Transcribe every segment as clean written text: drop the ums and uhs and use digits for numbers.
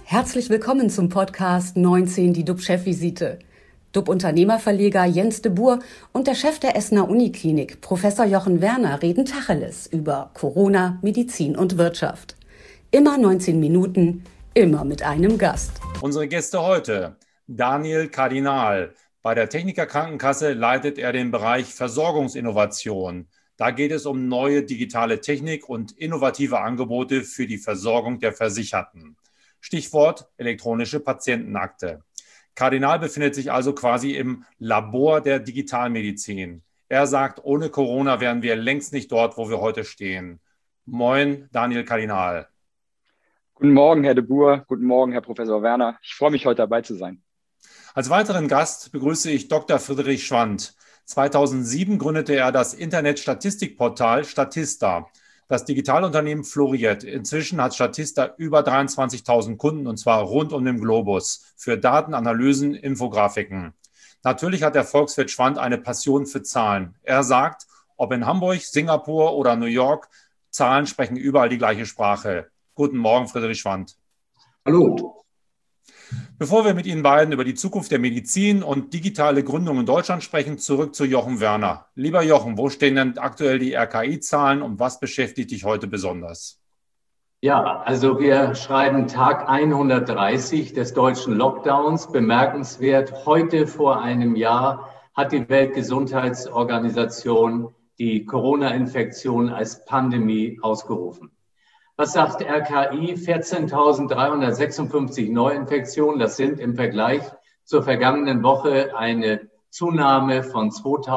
Herzlich willkommen zum Podcast 19, die DUB-Chefvisite. DUB-Unternehmerverleger Jens de Boer und der Chef der Essener Uniklinik, Professor Jochen Werner, reden Tacheles über Corona, Medizin und Wirtschaft. Immer 19 Minuten, immer mit einem Gast. Unsere Gäste heute: Daniel Kardinal. Bei der Techniker Krankenkasse leitet er den Bereich Versorgungsinnovation. Da geht es um neue digitale Technik und innovative Angebote für die Versorgung der Versicherten. Stichwort elektronische Patientenakte. Kardinal befindet sich also quasi im Labor der Digitalmedizin. Er sagt, ohne Corona wären wir längst nicht dort, wo wir heute stehen. Moin, Daniel Kardinal. Guten Morgen, Herr de Boer. Guten Morgen, Herr Professor Werner. Ich freue mich, heute dabei zu sein. Als weiteren Gast begrüße ich Dr. Friedrich Schwandt. 2007 gründete er das Internet-Statistikportal Statista. Das Digitalunternehmen floriert. Inzwischen hat Statista über 23.000 Kunden, und zwar rund um den Globus, für Daten, Analysen, Infografiken. Natürlich hat der Volkswirt Schwandt eine Passion für Zahlen. Er sagt, ob in Hamburg, Singapur oder New York, Zahlen sprechen überall die gleiche Sprache. Guten Morgen, Friedrich Schwandt. Hallo. Bevor wir mit Ihnen beiden über die Zukunft der Medizin und digitale Gründung in Deutschland sprechen, zurück zu Jochen Werner. Lieber Jochen, wo stehen denn aktuell die RKI-Zahlen und was beschäftigt dich heute besonders? Ja, also wir schreiben Tag 130 des deutschen Lockdowns. Bemerkenswert, heute vor einem Jahr hat die Weltgesundheitsorganisation die Corona-Infektion als Pandemie ausgerufen. Was sagt RKI? 14.356 Neuinfektionen. Das sind im Vergleich zur vergangenen Woche eine Zunahme von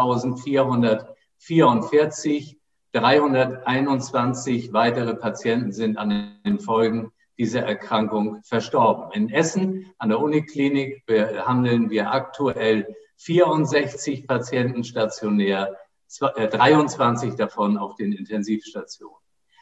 2.444. 321 weitere Patienten sind an den Folgen dieser Erkrankung verstorben. In Essen an der Uniklinik behandeln wir aktuell 64 Patienten stationär, 23 davon auf den Intensivstationen.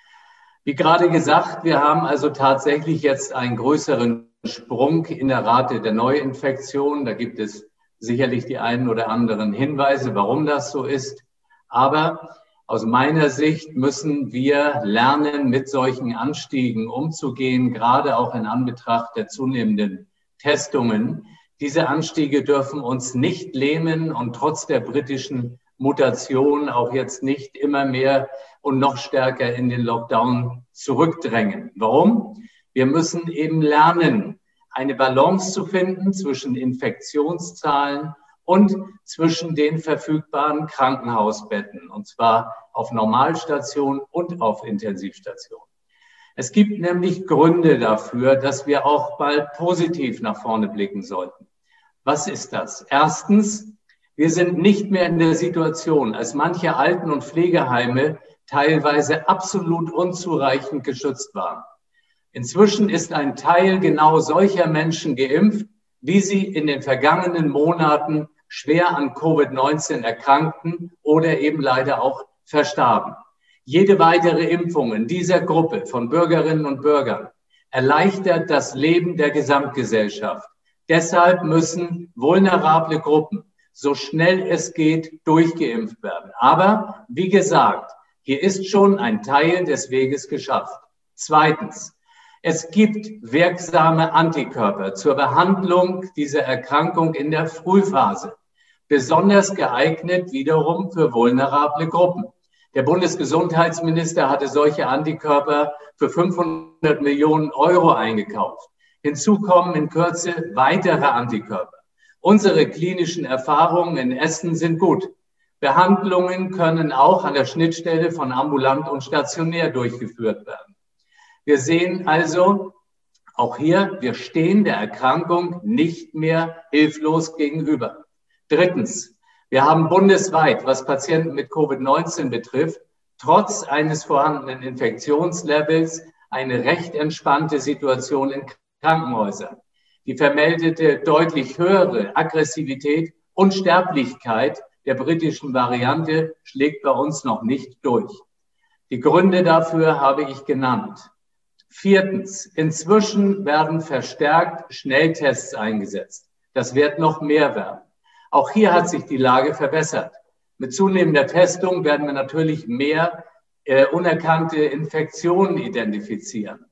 Wie gerade gesagt, wir haben also tatsächlich jetzt einen größeren Sprung in der Rate der Neuinfektionen. Da gibt es sicherlich die einen oder anderen Hinweise, warum das so ist. Aber aus meiner Sicht müssen wir lernen, mit solchen Anstiegen umzugehen, gerade auch in Anbetracht der zunehmenden Testungen. Diese Anstiege dürfen uns nicht lähmen und trotz der britischen Mutation auch jetzt nicht immer mehr und noch stärker in den Lockdown zurückdrängen. Warum? Wir müssen eben lernen, eine Balance zu finden zwischen Infektionszahlen und zwischen den verfügbaren Krankenhausbetten, und zwar auf Normalstation und auf Intensivstation. Es gibt nämlich Gründe dafür, dass wir auch mal positiv nach vorne blicken sollten. Was ist das? Erstens, wir sind nicht mehr in der Situation, als manche Alten- und Pflegeheime teilweise absolut unzureichend geschützt waren. Inzwischen ist ein Teil genau solcher Menschen geimpft, wie sie in den vergangenen Monaten schwer an Covid-19 erkrankten oder eben leider auch verstarben. Jede weitere Impfung in dieser Gruppe von Bürgerinnen und Bürgern erleichtert das Leben der Gesamtgesellschaft. Deshalb müssen vulnerable Gruppen so schnell es geht durchgeimpft werden. Aber wie gesagt, hier ist schon ein Teil des Weges geschafft. Zweitens, es gibt wirksame Antikörper zur Behandlung dieser Erkrankung in der Frühphase, besonders geeignet wiederum für vulnerable Gruppen. Der Bundesgesundheitsminister hatte solche Antikörper für 500 Millionen Euro eingekauft. Hinzu kommen in Kürze weitere Antikörper. Unsere klinischen Erfahrungen in Essen sind gut. Behandlungen können auch an der Schnittstelle von ambulant und stationär durchgeführt werden. Wir sehen also, auch hier, wir stehen der Erkrankung nicht mehr hilflos gegenüber. Drittens, wir haben bundesweit, was Patienten mit Covid-19 betrifft, trotz eines vorhandenen Infektionslevels eine recht entspannte Situation in Krankenhäusern. Die vermeldete deutlich höhere Aggressivität und Sterblichkeit der britischen Variante schlägt bei uns noch nicht durch. Die Gründe dafür habe ich genannt. Viertens, inzwischen werden verstärkt Schnelltests eingesetzt. Das wird noch mehr werden. Auch hier hat sich die Lage verbessert. Mit zunehmender Testung werden wir natürlich mehr unerkannte Infektionen identifizieren.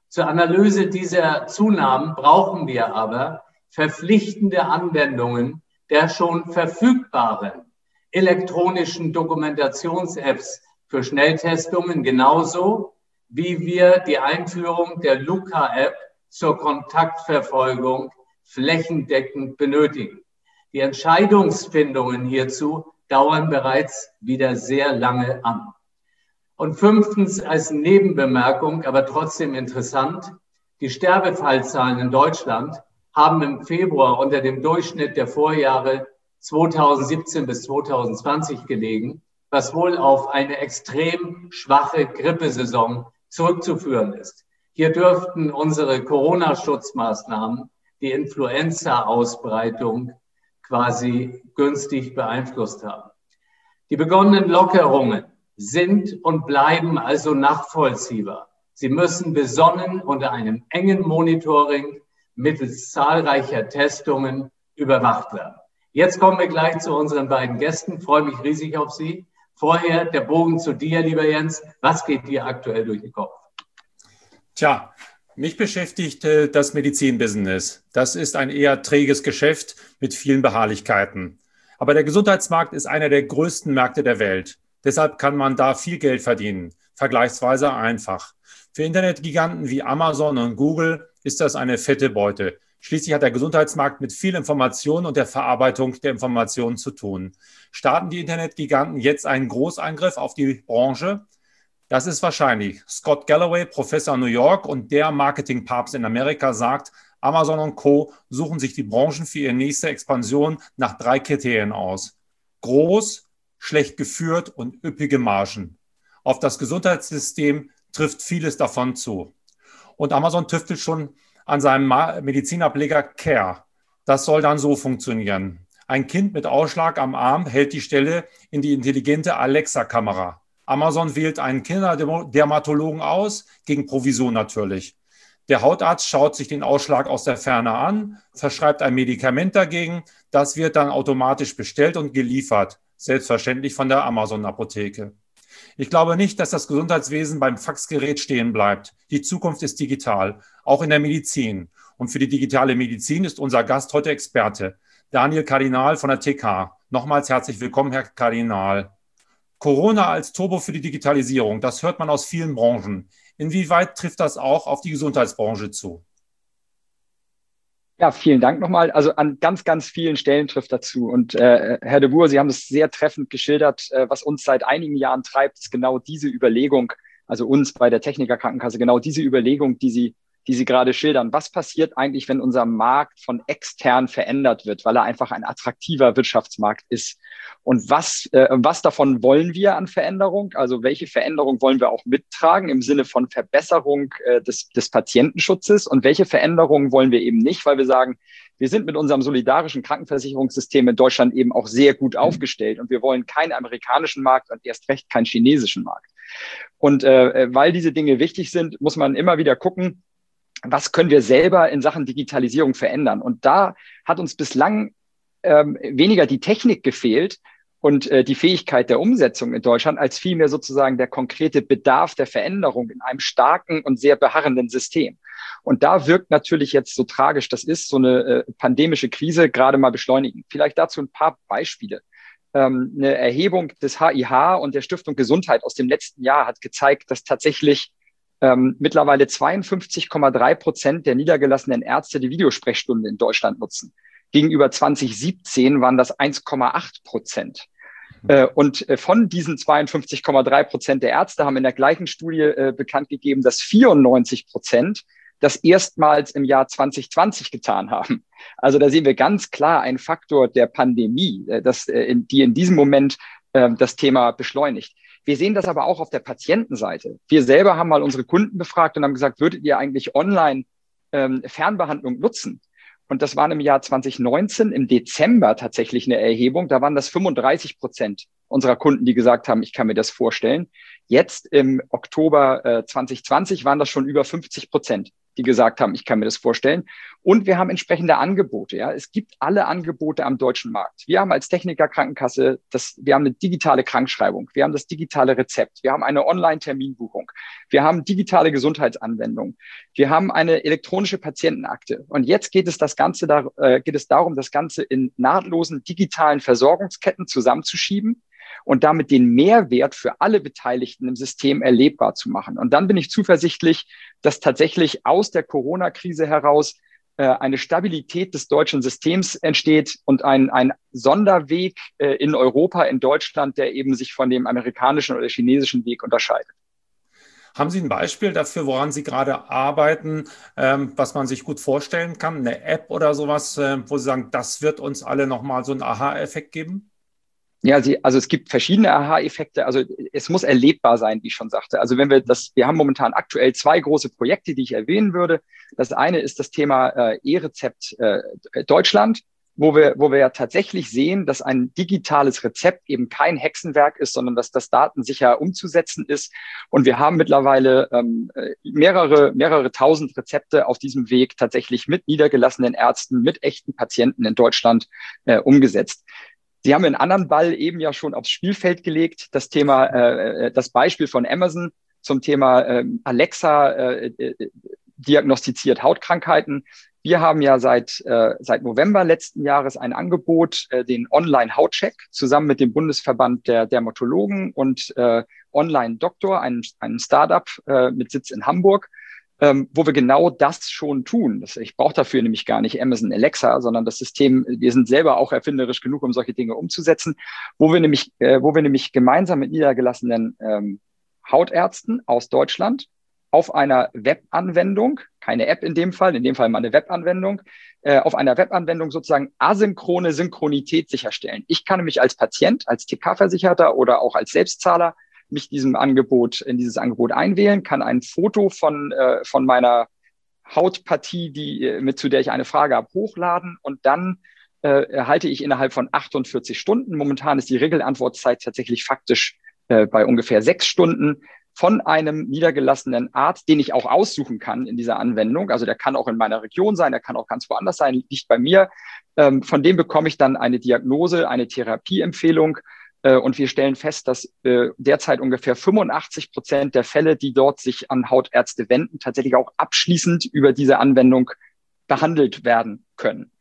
Zur Analyse dieser Zunahmen brauchen wir aber verpflichtende Anwendungen der schon verfügbaren elektronischen Dokumentations-Apps für Schnelltestungen, genauso wie wir die Einführung der Luca-App zur Kontaktverfolgung flächendeckend benötigen. Die Entscheidungsfindungen hierzu dauern bereits wieder sehr lange an. Und fünftens, als Nebenbemerkung, aber trotzdem interessant, die Sterbefallzahlen in Deutschland haben im Februar unter dem Durchschnitt der Vorjahre 2017 bis 2020 gelegen, was wohl auf eine extrem schwache Grippesaison zurückzuführen ist. Hier dürften unsere Corona-Schutzmaßnahmen die Influenza-Ausbreitung quasi günstig beeinflusst haben. Die begonnenen Lockerungen sind und bleiben also nachvollziehbar. Sie müssen besonnen unter einem engen Monitoring mittels zahlreicher Testungen überwacht werden. Jetzt kommen wir gleich zu unseren beiden Gästen. Ich freue mich riesig auf Sie. Vorher der Bogen zu dir, lieber Jens. Was geht dir aktuell durch den Kopf? Tja, mich beschäftigt das Medizinbusiness. Das ist ein eher träges Geschäft mit vielen Beharrlichkeiten. Aber der Gesundheitsmarkt ist einer der größten Märkte der Welt. Deshalb kann man da viel Geld verdienen, vergleichsweise einfach. Für Internetgiganten wie Amazon und Google ist das eine fette Beute. Schließlich hat der Gesundheitsmarkt mit viel Information und der Verarbeitung der Informationen zu tun. Starten die Internetgiganten jetzt einen Großeingriff auf die Branche? Das ist wahrscheinlich. Scott Galloway, Professor in New York und der Marketingpapst in Amerika, sagt, Amazon und Co. suchen sich die Branchen für ihre nächste Expansion nach 3 Kriterien aus. Groß, schlecht geführt und üppige Margen. Auf das Gesundheitssystem trifft vieles davon zu. Und Amazon tüftelt schon an seinem Medizinableger Care. Das soll dann so funktionieren. Ein Kind mit Ausschlag am Arm hält die Stelle in die intelligente Alexa-Kamera. Amazon wählt einen Kinderdermatologen aus, gegen Provision natürlich. Der Hautarzt schaut sich den Ausschlag aus der Ferne an, verschreibt ein Medikament dagegen. Das wird dann automatisch bestellt und geliefert. Selbstverständlich von der Amazon-Apotheke. Ich glaube nicht, dass das Gesundheitswesen beim Faxgerät stehen bleibt. Die Zukunft ist digital, auch in der Medizin. Und für die digitale Medizin ist unser Gast heute Experte, Daniel Kardinal von der TK. Nochmals herzlich willkommen, Herr Kardinal. Corona als Turbo für die Digitalisierung, das hört man aus vielen Branchen. Inwieweit trifft das auch auf die Gesundheitsbranche zu? Ja, vielen Dank nochmal. Also an ganz, ganz vielen Stellen trifft dazu. Und Herr de Boer, Sie haben es sehr treffend geschildert. Was uns seit einigen Jahren treibt, ist genau diese Überlegung, also uns bei der Techniker Krankenkasse, genau diese Überlegung, die Sie gerade schildern. Was passiert eigentlich, wenn unser Markt von extern verändert wird, weil er einfach ein attraktiver Wirtschaftsmarkt ist? Und was davon wollen wir an Veränderung? Also welche Veränderung wollen wir auch mittragen im Sinne von Verbesserung des Patientenschutzes? Und welche Veränderungen wollen wir eben nicht, weil wir sagen, wir sind mit unserem solidarischen Krankenversicherungssystem in Deutschland eben auch sehr gut aufgestellt und wir wollen keinen amerikanischen Markt und erst recht keinen chinesischen Markt. Und weil diese Dinge wichtig sind, muss man immer wieder gucken, was können wir selber in Sachen Digitalisierung verändern? Und da hat uns bislang weniger die Technik gefehlt und die Fähigkeit der Umsetzung in Deutschland, als vielmehr sozusagen der konkrete Bedarf der Veränderung in einem starken und sehr beharrenden System. Und da wirkt natürlich jetzt, so tragisch das ist, so eine pandemische Krise gerade mal beschleunigen. Vielleicht dazu ein paar Beispiele. Eine Erhebung des HIH und der Stiftung Gesundheit aus dem letzten Jahr hat gezeigt, dass tatsächlich mittlerweile 52,3% der niedergelassenen Ärzte die Videosprechstunde in Deutschland nutzen. Gegenüber 2017 waren das 1,8%. Und von diesen 52,3% der Ärzte haben in der gleichen Studie bekannt gegeben, dass 94% das erstmals im Jahr 2020 getan haben. Also da sehen wir ganz klar einen Faktor der Pandemie, die in diesem Moment das Thema beschleunigt. Wir sehen das aber auch auf der Patientenseite. Wir selber haben mal unsere Kunden befragt und haben gesagt, würdet ihr eigentlich online Fernbehandlung nutzen? Und das waren im Jahr 2019 im Dezember tatsächlich eine Erhebung. Da waren das 35% unserer Kunden, die gesagt haben, ich kann mir das vorstellen. Jetzt im Oktober 2020 waren das schon über 50%. die gesagt haben, ich kann mir das vorstellen. Und wir haben entsprechende Angebote. Ja. Es gibt alle Angebote am deutschen Markt. Wir haben als Techniker Krankenkasse, wir haben eine digitale Krankschreibung, wir haben das digitale Rezept, wir haben eine Online-Terminbuchung, wir haben digitale Gesundheitsanwendungen, wir haben eine elektronische Patientenakte. Und jetzt geht es darum, das Ganze in nahtlosen digitalen Versorgungsketten zusammenzuschieben und damit den Mehrwert für alle Beteiligten im System erlebbar zu machen. Und dann bin ich zuversichtlich, dass tatsächlich aus der Corona-Krise heraus eine Stabilität des deutschen Systems entsteht und ein Sonderweg in Europa, in Deutschland, der eben sich von dem amerikanischen oder chinesischen Weg unterscheidet. Haben Sie ein Beispiel dafür, woran Sie gerade arbeiten, was man sich gut vorstellen kann? Eine App oder sowas, wo Sie sagen, das wird uns alle nochmal so einen Aha-Effekt geben? Ja, also es gibt verschiedene Aha-Effekte. Also es muss erlebbar sein, wie ich schon sagte. Also wir haben momentan aktuell 2 große Projekte, die ich erwähnen würde. Das eine ist das Thema E-Rezept Deutschland, wo wir ja tatsächlich sehen, dass ein digitales Rezept eben kein Hexenwerk ist, sondern dass das datensicher umzusetzen ist. Und wir haben mittlerweile mehrere tausend Rezepte auf diesem Weg tatsächlich mit niedergelassenen Ärzten, mit echten Patienten in Deutschland umgesetzt. Sie haben einen anderen Ball eben ja schon aufs Spielfeld gelegt, das Beispiel von Amazon zum Thema Alexa diagnostiziert Hautkrankheiten. Wir haben ja seit November letzten Jahres ein Angebot, den Online-Hautcheck, zusammen mit dem Bundesverband der Dermatologen und Online-Doktor, ein Startup mit Sitz in Hamburg, wo wir genau das schon tun. Ich brauche dafür nämlich gar nicht Amazon Alexa, sondern das System, wir sind selber auch erfinderisch genug, um solche Dinge umzusetzen, wo wir nämlich gemeinsam mit niedergelassenen Hautärzten aus Deutschland auf einer Webanwendung, keine App in dem Fall mal eine Webanwendung, auf einer Webanwendung sozusagen asynchrone Synchronität sicherstellen. Ich kann mich als Patient, als TK-Versicherter oder auch als Selbstzahler in dieses Angebot einwählen, kann ein Foto von meiner Hautpartie, zu der ich eine Frage habe, hochladen und dann erhalte ich innerhalb von 48 Stunden. Momentan ist die Regelantwortzeit tatsächlich faktisch bei ungefähr 6 Stunden von einem niedergelassenen Arzt, den ich auch aussuchen kann in dieser Anwendung. Also der kann auch in meiner Region sein, der kann auch ganz woanders sein, nicht bei mir. Von dem bekomme ich dann eine Diagnose, eine Therapieempfehlung. Und wir stellen fest, dass derzeit ungefähr 85% der Fälle, die dort sich an Hautärzte wenden, tatsächlich auch abschließend über diese Anwendung behandelt werden können.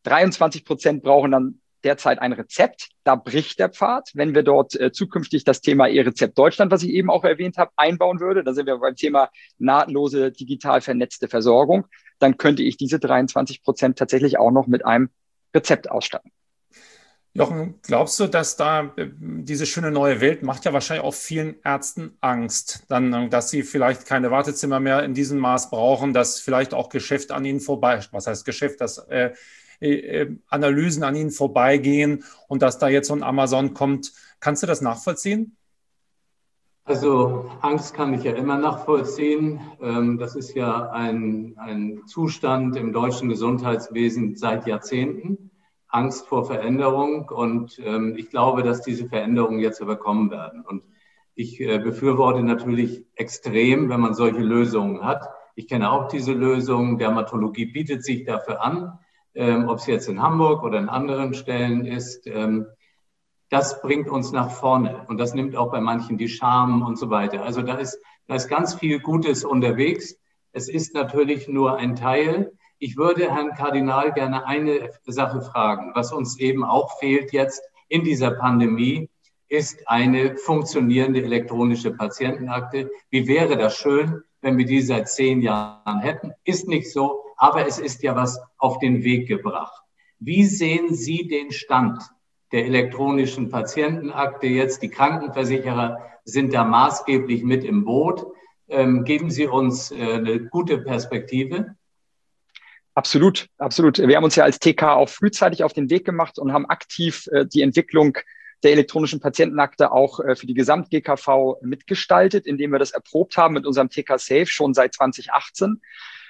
23% brauchen dann derzeit ein Rezept. Da bricht der Pfad. Wenn wir dort zukünftig das Thema E-Rezept Deutschland, was ich eben auch erwähnt habe, einbauen würde, da sind wir beim Thema nahtlose, digital vernetzte Versorgung, dann könnte ich diese 23% tatsächlich auch noch mit einem Rezept ausstatten. Jochen, glaubst du, dass da diese schöne neue Welt macht ja wahrscheinlich auch vielen Ärzten Angst, dann, dass sie vielleicht keine Wartezimmer mehr in diesem Maß brauchen, dass vielleicht auch Geschäft an ihnen vorbei, was heißt Geschäft, dass Analysen an ihnen vorbeigehen und dass da jetzt so ein Amazon kommt. Kannst du das nachvollziehen? Also Angst kann ich ja immer nachvollziehen. Das ist ja ein Zustand im deutschen Gesundheitswesen seit Jahrzehnten. Angst vor Veränderung und ich glaube, dass diese Veränderungen jetzt aber kommen werden. Und ich befürworte natürlich extrem, wenn man solche Lösungen hat. Ich kenne auch diese Lösungen. Dermatologie bietet sich dafür an, ob es jetzt in Hamburg oder in anderen Stellen ist. Das bringt uns nach vorne und das nimmt auch bei manchen die Scham und so weiter. Also da ist ganz viel Gutes unterwegs. Es ist natürlich nur ein Teil. Ich würde Herrn Kardinal gerne eine Sache fragen. Was uns eben auch fehlt jetzt in dieser Pandemie, ist eine funktionierende elektronische Patientenakte. Wie wäre das schön, wenn wir die seit 10 Jahren hätten? Ist nicht so, aber es ist ja was auf den Weg gebracht. Wie sehen Sie den Stand der elektronischen Patientenakte jetzt? Die Krankenversicherer sind da maßgeblich mit im Boot. Geben Sie uns eine gute Perspektive. Absolut, absolut. Wir haben uns ja als TK auch frühzeitig auf den Weg gemacht und haben aktiv die Entwicklung der elektronischen Patientenakte auch für die Gesamt-GKV mitgestaltet, indem wir das erprobt haben mit unserem TK Safe schon seit 2018.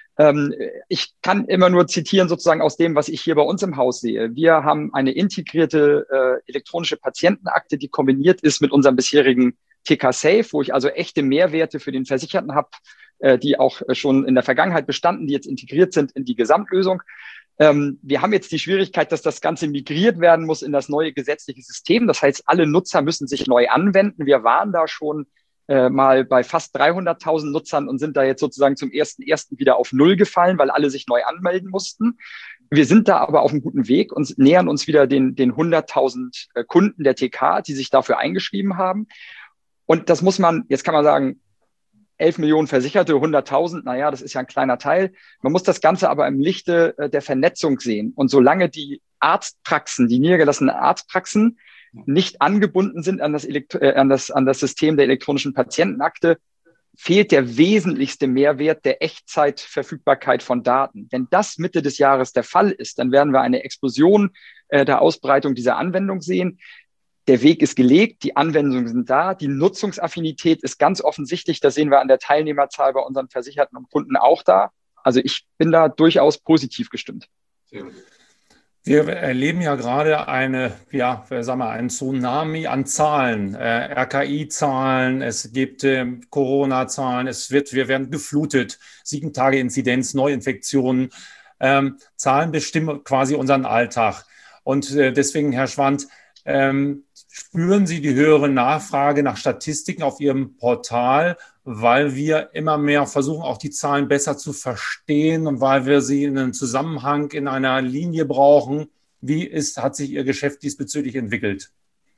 Ich kann immer nur zitieren sozusagen aus dem, was ich hier bei uns im Haus sehe. Wir haben eine integrierte elektronische Patientenakte, die kombiniert ist mit unserem bisherigen TK Safe, wo ich also echte Mehrwerte für den Versicherten habe, die auch schon in der Vergangenheit bestanden, die jetzt integriert sind in die Gesamtlösung. Wir haben jetzt die Schwierigkeit, dass das Ganze migriert werden muss in das neue gesetzliche System. Das heißt, alle Nutzer müssen sich neu anwenden. Wir waren da schon mal bei fast 300.000 Nutzern und sind da jetzt sozusagen zum 1.1. wieder auf Null gefallen, weil alle sich neu anmelden mussten. Wir sind da aber auf einem guten Weg und nähern uns wieder den 100.000 Kunden der TK, die sich dafür eingeschrieben haben. Und das muss man, jetzt kann man sagen, 11 Millionen Versicherte, 100.000, naja, das ist ja ein kleiner Teil. Man muss das Ganze aber im Lichte der Vernetzung sehen. Und solange die Arztpraxen, die niedergelassenen Arztpraxen nicht angebunden sind an das System der elektronischen Patientenakte, fehlt der wesentlichste Mehrwert der Echtzeitverfügbarkeit von Daten. Wenn das Mitte des Jahres der Fall ist, dann werden wir eine Explosion der Ausbreitung dieser Anwendung sehen. Der Weg ist gelegt, die Anwendungen sind da, die Nutzungsaffinität ist ganz offensichtlich, das sehen wir an der Teilnehmerzahl bei unseren Versicherten und Kunden auch da. Also ich bin da durchaus positiv gestimmt. Wir erleben ja gerade einen Tsunami an Zahlen, RKI-Zahlen, es gibt Corona-Zahlen, wir werden geflutet, 7-Tage-Inzidenz, Neuinfektionen. Zahlen bestimmen quasi unseren Alltag. Und deswegen, Herr Schwand, spüren Sie die höhere Nachfrage nach Statistiken auf Ihrem Portal, weil wir immer mehr versuchen, auch die Zahlen besser zu verstehen und weil wir sie in einem Zusammenhang, in einer Linie brauchen? Hat sich Ihr Geschäft diesbezüglich entwickelt?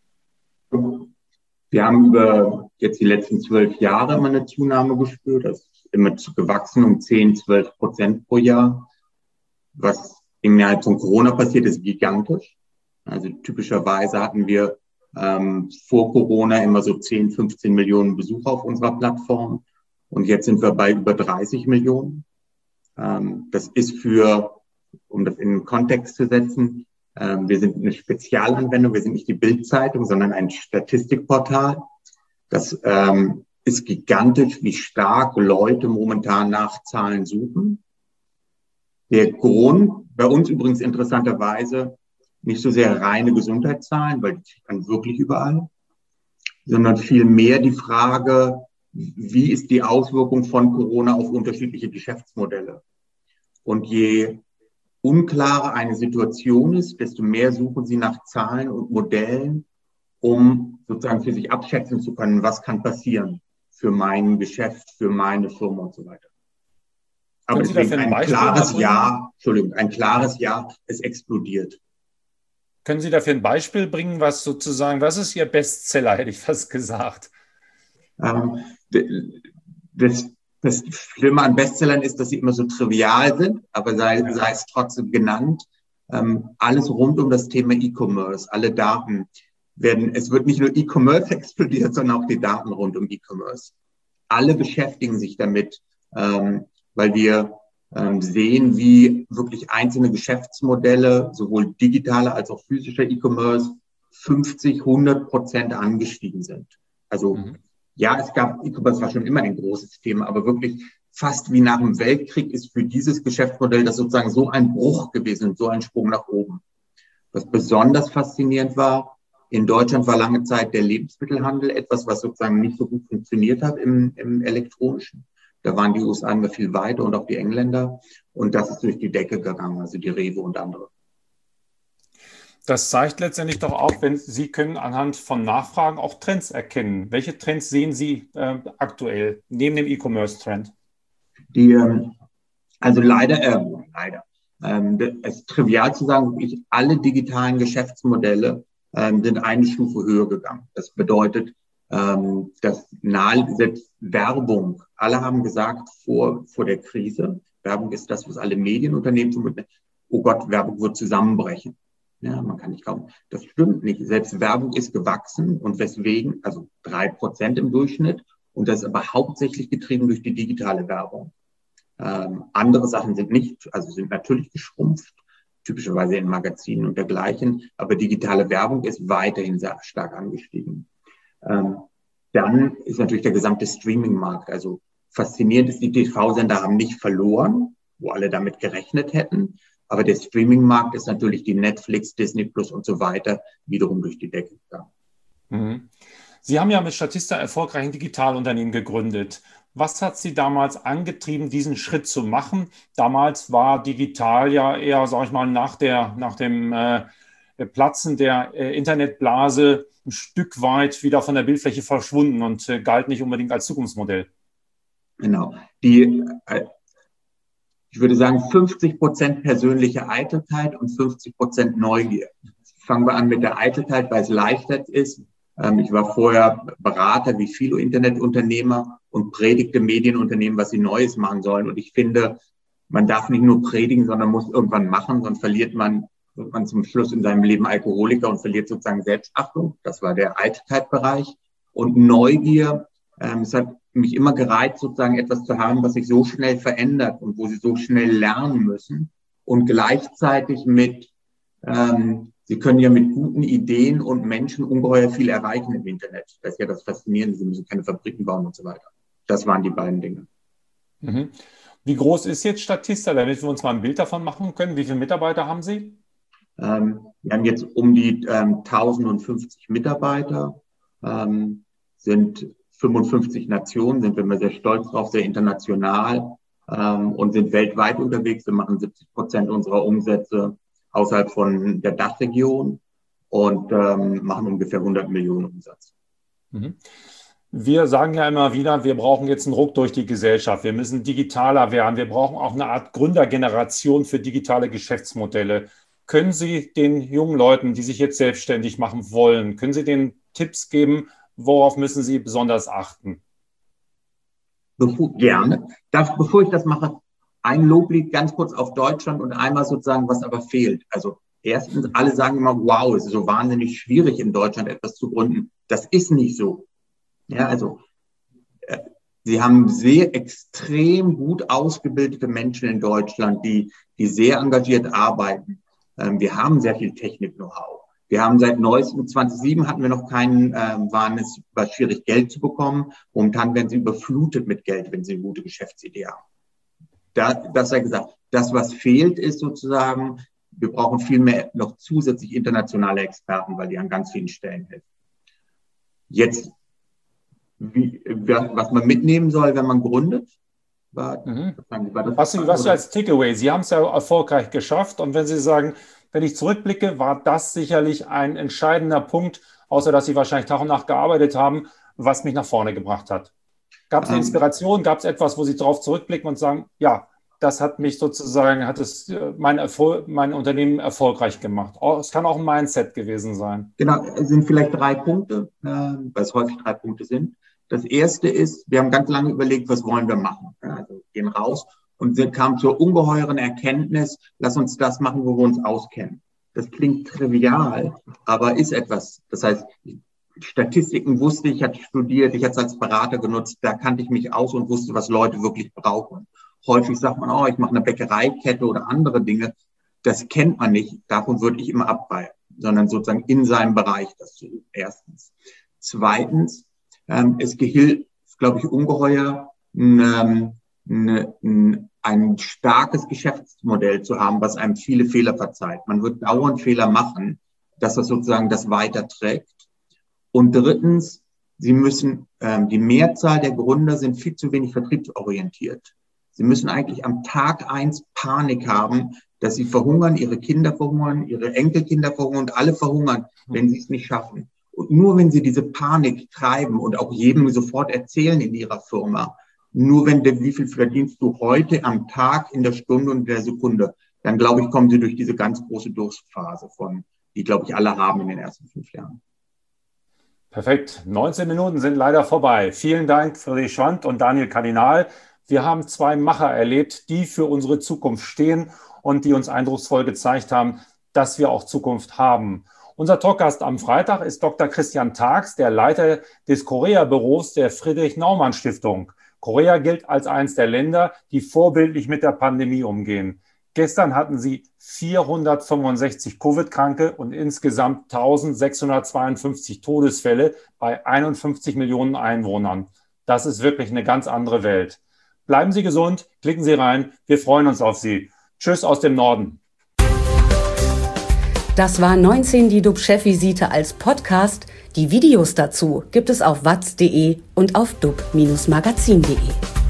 Wir haben über jetzt die letzten 12 Jahre immer eine Zunahme gespürt. Das ist immer gewachsen um 10-12% pro Jahr. Was innerhalb von Corona passiert, ist gigantisch. Also typischerweise hatten wir vor Corona immer so 10-15 Millionen Besucher auf unserer Plattform. Und jetzt sind wir bei über 30 Millionen. Das ist um das in den Kontext zu setzen, wir sind eine Spezialanwendung, wir sind nicht die Bild-Zeitung, sondern ein Statistikportal. Das ist gigantisch, wie stark Leute momentan nach Zahlen suchen. Der Grund, bei uns übrigens interessanterweise, nicht so sehr reine Gesundheitszahlen, weil die sieht man wirklich überall, sondern vielmehr die Frage, wie ist die Auswirkung von Corona auf unterschiedliche Geschäftsmodelle? Und je unklarer eine Situation ist, desto mehr suchen sie nach Zahlen und Modellen, um sozusagen für sich abschätzen zu können, was kann passieren für mein Geschäft, für meine Firma und so weiter. Aber deswegen ein klares Ja, es explodiert. Können Sie dafür ein Beispiel bringen, was ist Ihr Bestseller, hätte ich fast gesagt? Das Schlimme an Bestsellern ist, dass sie immer so trivial sind, aber sei es trotzdem genannt. Alles rund um das Thema E-Commerce, alle Daten es wird nicht nur E-Commerce explodiert, sondern auch die Daten rund um E-Commerce. Alle beschäftigen sich damit, weil wir sehen, wie wirklich einzelne Geschäftsmodelle, sowohl digitale als auch physischer E-Commerce, 50-100% angestiegen sind. Also E-Commerce war schon immer ein großes Thema, aber wirklich fast wie nach dem Weltkrieg ist für dieses Geschäftsmodell das sozusagen so ein Bruch gewesen und so ein Sprung nach oben. Was besonders faszinierend war, in Deutschland war lange Zeit der Lebensmittelhandel etwas, was sozusagen nicht so gut funktioniert hat im elektronischen. Da waren die USA immer viel weiter und auch die Engländer. Und das ist durch die Decke gegangen, also die Rewe und andere. Das zeigt letztendlich doch auch, wenn Sie können anhand von Nachfragen auch Trends erkennen. Welche Trends sehen Sie aktuell neben dem E-Commerce-Trend? Es ist trivial zu sagen, wirklich alle digitalen Geschäftsmodelle sind eine Stufe höher gegangen. Das bedeutet, das nahegesetzt Werbung. Alle haben gesagt vor der Krise, Werbung ist das, was alle Medienunternehmen tun. Oh Gott, Werbung wird zusammenbrechen. Ja, man kann nicht kaufen. Das stimmt nicht. Selbst Werbung ist gewachsen und weswegen, also 3% im Durchschnitt. Und das ist aber hauptsächlich getrieben durch die digitale Werbung. Andere Sachen sind natürlich geschrumpft, typischerweise in Magazinen und dergleichen. Aber digitale Werbung ist weiterhin sehr stark angestiegen. Dann ist natürlich der gesamte Streaming-Markt. Also faszinierend ist, die TV-Sender haben nicht verloren, wo alle damit gerechnet hätten. Aber der Streaming-Markt ist natürlich die Netflix, Disney Plus und so weiter wiederum durch die Decke gegangen. Sie haben ja mit Statista erfolgreich ein Digitalunternehmen gegründet. Was hat Sie damals angetrieben, diesen Schritt zu machen? Damals war digital ja eher, sag ich mal, nach dem Platzen der Internetblase ein Stück weit wieder von der Bildfläche verschwunden und galt nicht unbedingt als Zukunftsmodell. Genau. Ich würde sagen, 50% persönliche Eitelkeit und 50% Neugier. Fangen wir an mit der Eitelkeit, weil es leichter ist. Ich war vorher Berater wie viele Internetunternehmer und predigte Medienunternehmen, was sie Neues machen sollen. Und ich finde, man darf nicht nur predigen, sondern muss irgendwann machen, sonst wird man zum Schluss in seinem Leben Alkoholiker und verliert sozusagen Selbstachtung. Das war der Eitelkeitsbereich. Und Neugier, es hat mich immer gereizt, sozusagen etwas zu haben, was sich so schnell verändert und wo sie so schnell lernen müssen. Und gleichzeitig sie können ja mit guten Ideen und Menschen ungeheuer viel erreichen im Internet. Das ist ja das Faszinierende. Sie müssen keine Fabriken bauen und so weiter. Das waren die beiden Dinge. Mhm. Wie groß ist jetzt Statista, damit wir uns mal ein Bild davon machen können? Wie viele Mitarbeiter haben Sie? Wir haben jetzt um die 1050 Mitarbeiter, sind 55 Nationen, sind wir immer sehr stolz drauf, sehr international und sind weltweit unterwegs. Wir machen 70% unserer Umsätze außerhalb von der Dachregion und machen ungefähr 100 Millionen Umsatz. Mhm. Wir sagen ja immer wieder, wir brauchen jetzt einen Ruck durch die Gesellschaft. Wir müssen digitaler werden. Wir brauchen auch eine Art Gründergeneration für digitale Geschäftsmodelle. Können Sie den jungen Leuten, die sich jetzt selbstständig machen wollen, können Sie denen Tipps geben, worauf müssen Sie besonders achten? Gerne. Bevor ich das mache, ein Loblied ganz kurz auf Deutschland und einmal sozusagen, was aber fehlt. Also erstens, alle sagen immer, wow, es ist so wahnsinnig schwierig in Deutschland etwas zu gründen. Das ist nicht so. Ja, also Sie haben sehr extrem gut ausgebildete Menschen in Deutschland, die sehr engagiert arbeiten. Wir haben sehr viel Technik-Know-how. Wir haben seit neuestem 2007 hatten wir noch war schwierig, Geld zu bekommen. Momentan werden sie überflutet mit Geld, wenn sie eine gute Geschäftsidee haben. Das sei gesagt. Das, was fehlt, ist sozusagen, wir brauchen viel mehr noch zusätzlich internationale Experten, weil die an ganz vielen Stellen helfen. Jetzt, was man mitnehmen soll, wenn man gründet, was als Takeaway? Sie haben es ja erfolgreich geschafft. Und wenn Sie sagen, wenn ich zurückblicke, war das sicherlich ein entscheidender Punkt, außer dass Sie wahrscheinlich Tag und Nacht gearbeitet haben, was mich nach vorne gebracht hat. Gab es eine Inspiration? Gab es etwas, wo Sie darauf zurückblicken und sagen, ja, das hat mich sozusagen, mein Unternehmen erfolgreich gemacht. Es kann auch ein Mindset gewesen sein. Genau, es sind vielleicht 3 Punkte, weil es häufig 3 Punkte sind. Das erste ist, wir haben ganz lange überlegt, was wollen wir machen. Also gehen raus und kamen zur ungeheuren Erkenntnis, lass uns das machen, wo wir uns auskennen. Das klingt trivial, aber ist etwas. Das heißt, Statistiken wusste ich, hatte studiert, ich hatte es als Berater genutzt, da kannte ich mich aus und wusste, was Leute wirklich brauchen. Häufig sagt man, ich mache eine Bäckereikette oder andere Dinge. Das kennt man nicht, davon würde ich immer abweichen, sondern sozusagen in seinem Bereich das zu tun. Erstens. Zweitens, es gilt, glaube ich, ungeheuer, ein starkes Geschäftsmodell zu haben, was einem viele Fehler verzeiht. Man wird dauernd Fehler machen, dass das sozusagen das weiterträgt. Und drittens, die Mehrzahl der Gründer sind viel zu wenig vertriebsorientiert. Sie müssen eigentlich am Tag 1 Panik haben, dass sie verhungern, ihre Kinder verhungern, ihre Enkelkinder verhungern und alle verhungern, wenn sie es nicht schaffen. Und nur wenn sie diese Panik treiben und auch jedem sofort erzählen in ihrer Firma, wie viel verdienst du heute am Tag, in der Stunde und in der Sekunde, dann glaube ich, kommen sie durch diese ganz große Durstphase die, glaube ich, alle haben in den ersten 5 Jahren. Perfekt. 19 Minuten sind leider vorbei. Vielen Dank, Friedrich Schwand und Daniel Kardinal. Wir haben 2 Macher erlebt, die für unsere Zukunft stehen und die uns eindrucksvoll gezeigt haben, dass wir auch Zukunft haben. Unser Talkgast am Freitag ist Dr. Christian Thags, der Leiter des Korea-Büros der Friedrich-Naumann-Stiftung. Korea gilt als eines der Länder, die vorbildlich mit der Pandemie umgehen. Gestern hatten sie 465 Covid-Kranke und insgesamt 1652 Todesfälle bei 51 Millionen Einwohnern. Das ist wirklich eine ganz andere Welt. Bleiben Sie gesund, klicken Sie rein. Wir freuen uns auf Sie. Tschüss aus dem Norden. Das war 19 die DUB-Chefvisite als Podcast. Die Videos dazu gibt es auf watz.de und auf dub-magazin.de.